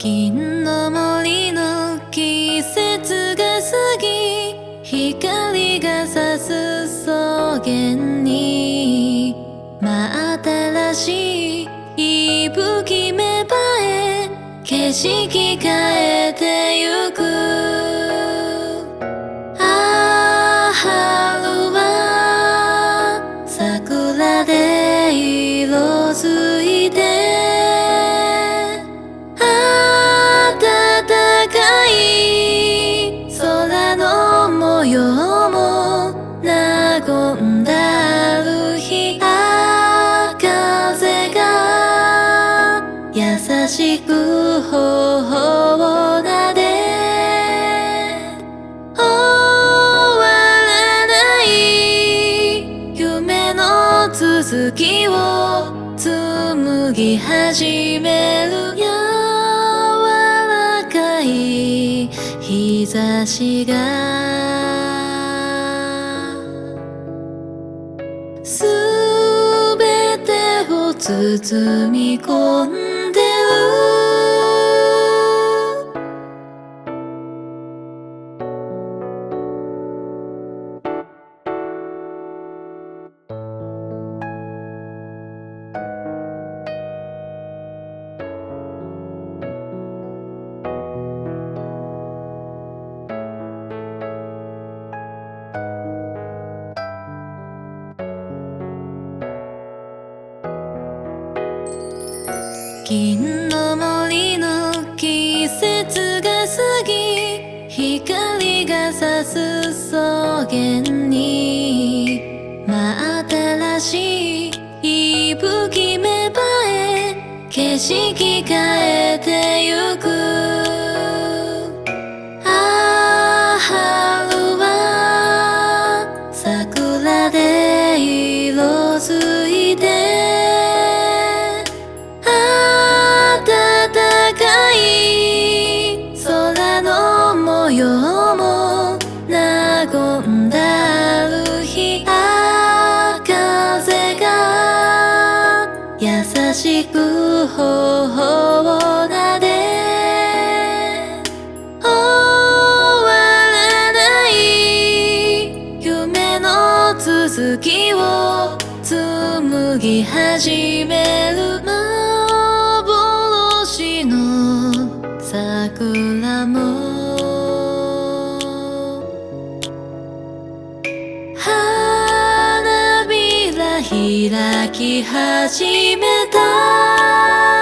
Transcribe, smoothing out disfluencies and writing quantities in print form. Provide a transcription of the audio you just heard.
銀の森の季節が過ぎ、光が差す草原に真新しい息吹芽生え、景色変えてゆく。ああ春は桜で色づいて、暖かい空の模様も和んだる日、風が優しく頬を撫で、終わらない夢の続きを紡ぎ始める。柔らかい日差しがすべてを包み込んでる。銀の森の季節が過ぎ、光が差す草原に真新しい息吹芽生え、景色変えてゆく。ああ春は桜で色づいて、空の模様も和んだる日、風が優しく頬を撫で、終わらない夢の続きを紡ぎ始める。幻の桜も花びら開き始めた。